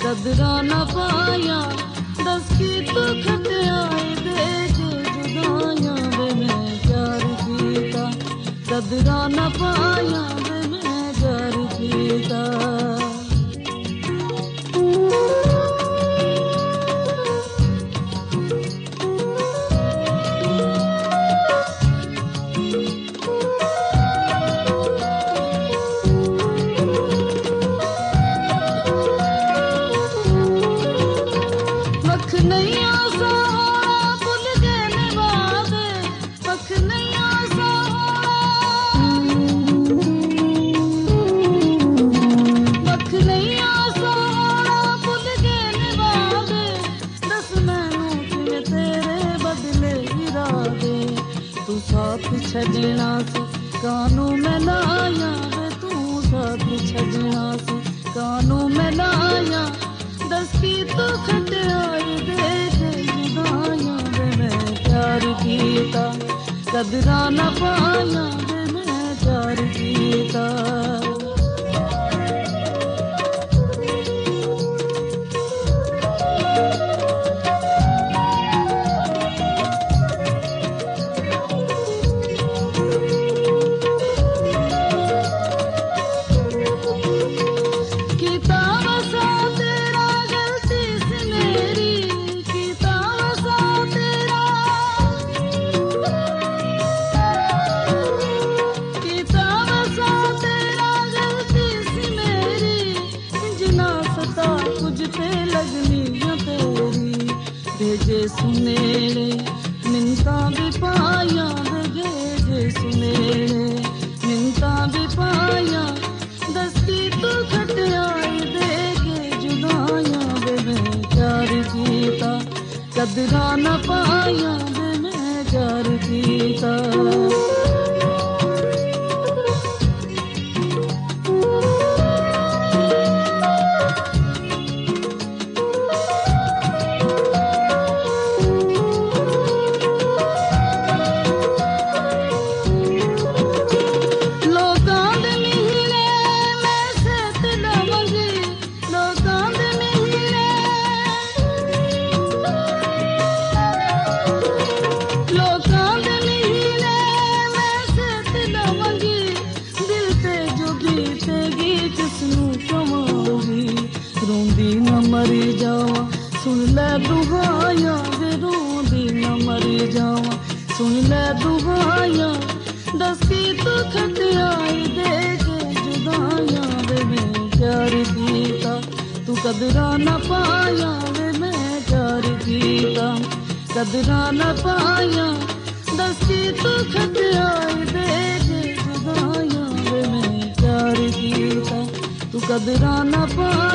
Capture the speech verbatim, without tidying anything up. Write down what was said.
कदरा न पाया दस की तू खटियाई दे के जुदाइयां वे मैं प्यार कीता कदरा न पाया वे मैं प्यार कीता छड़ना सी कानू में लाया वे तू साथ छड़ना सी कानू में लाया दस की तू खटियाई दे के जुदाइयां वे मैं प्यार कीता कदरा न पाया वे मैं प्यार कीता भेजे सुनेरे मिन्ता भी पाया भेजे सुनेरे मिन्ता भी पाया दस की तू खटियाई दे के जुदाइयां वे मैं प्यार कीता कदरा न पाया वे मैं प्यार कीता रोंदी न मरी जावा सुन ले दुहाया वे रोंदी न मरी जावा सुन ले दुहाया दस की तू खटियाई दे के जुदाइयां वे मैं प्यार कीता तू कदरा न पाया वे मैं प्यार कीता कदरा न पाया दस की तू खटियाई दे के जुदाइयां वे मैं प्यार कीता तू कदरा न पाया